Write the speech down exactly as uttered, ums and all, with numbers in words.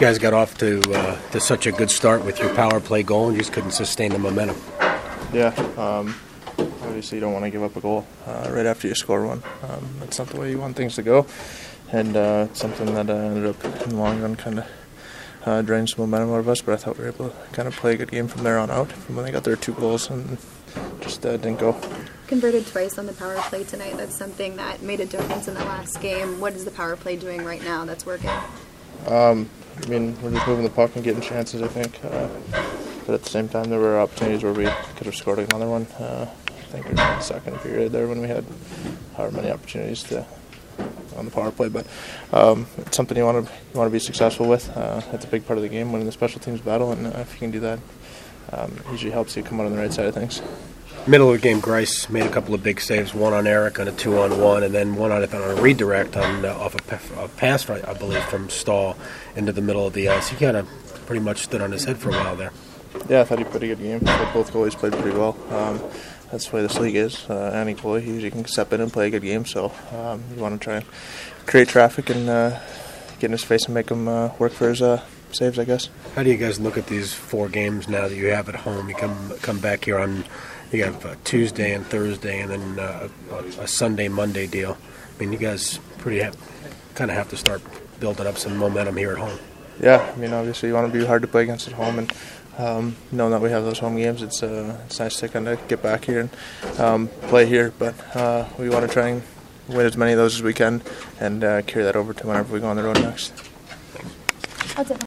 guys got off to uh, to such a good start with your power play goal and just couldn't sustain the momentum. Yeah, um, obviously you don't want to give up a goal uh, right after you score one. Um, that's not the way you want things to go, and uh, it's something that uh, ended up in the long run kind of uh, drained some momentum out of us. But I thought we were able to kind of play a good game from there on out, from when they got their two goals and just uh, didn't go. Converted twice on the power play tonight. That's something that made a difference in the last game. What is the power play doing right now that's working? Um, I mean, we're just moving the puck and getting chances, I think. Uh, but at the same time, there were opportunities where we could have scored another one. Uh, I think it was in the second period there when we had however many opportunities to on the power play. But um, it's something you want to you want to be successful with. Uh, it's a big part of the game, winning the special teams battle, and uh, if you can do that, um, it usually helps you come out on the right side of things. Middle of the game, Grice made a couple of big saves, one on Eric on a two-on-one, and then one on, on a redirect on uh, off a, a pass, I believe, from Stahl into the middle of the ice. He kind of pretty much stood on his head for a while there. Yeah, I thought he played a good game. I thought both goalies played pretty well. Um, that's the way this league is. Uh, any goalie usually can step in and play a good game, so um, you want to try and create traffic and uh, get in his face and make him uh, work for his uh, saves, I guess. How do you guys look at these four games now that you have at home? You come come back here on... You have uh, Tuesday and Thursday, and then uh, a, a Sunday, Monday deal. I mean, you guys pretty ha- kind of have to start building up some momentum here at home. Yeah, I mean, obviously you want to be hard to play against at home, and um, knowing that we have those home games, it's uh, it's nice to kind of get back here and um, play here. But uh, we want to try and win as many of those as we can, and uh, carry that over to whenever we go on the road next. That's it.